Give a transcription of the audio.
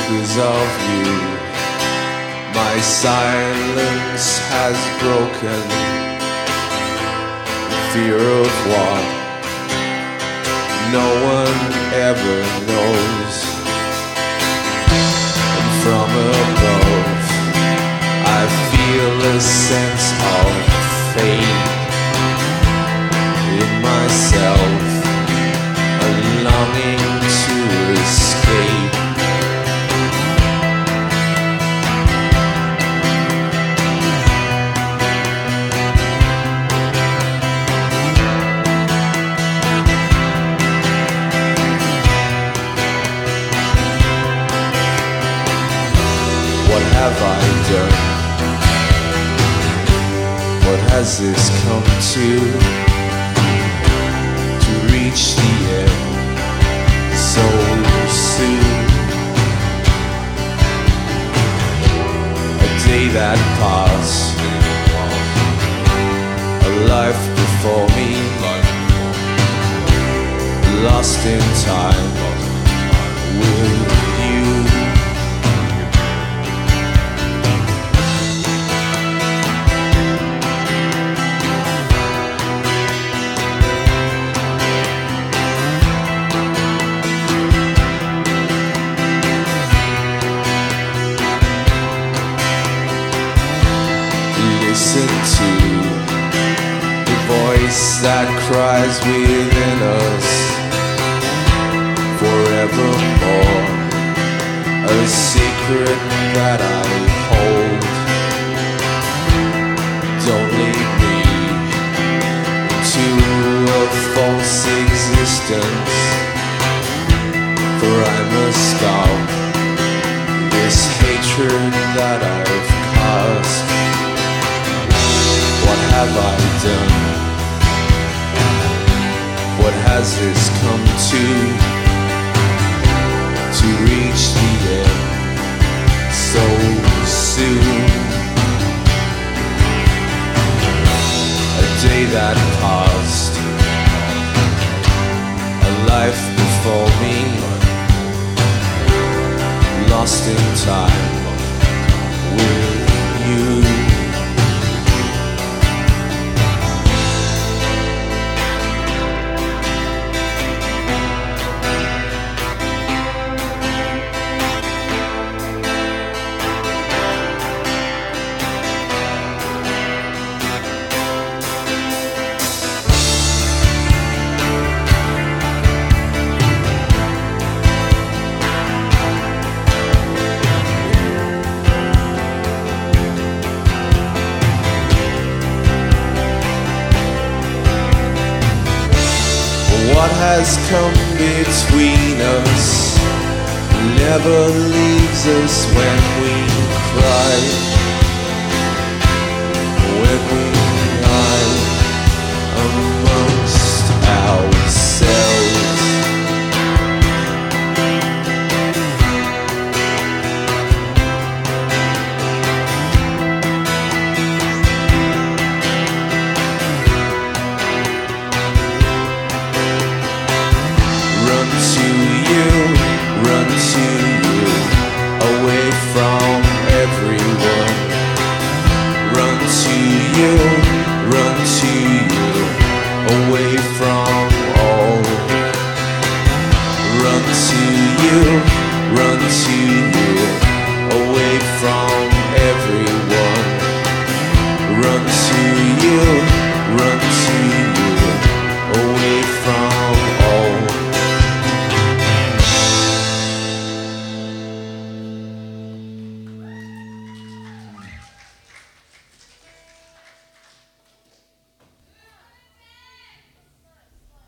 because of you. My silence has broken. Fear of what no one ever knows. And from above I feel a sense of fate in myself, a longing to escape. What have I done? What has this come to? Reach the end so soon. A day that passed, a life before me, lost in time with you. Listen to the voice that cries within us forevermore, a secret that I hold. Don't lead me to a false existence, for I must stop this hatred that I've caused. What have I done? What has this come to reach the end so soon? A day that passed, a life before me, lost in time with you. What has come between us never leaves us when we cry, when we lie amongst ourselves. Run to you, away from everyone. Run to you, away from all. Run to you, away from everyone. Run to you,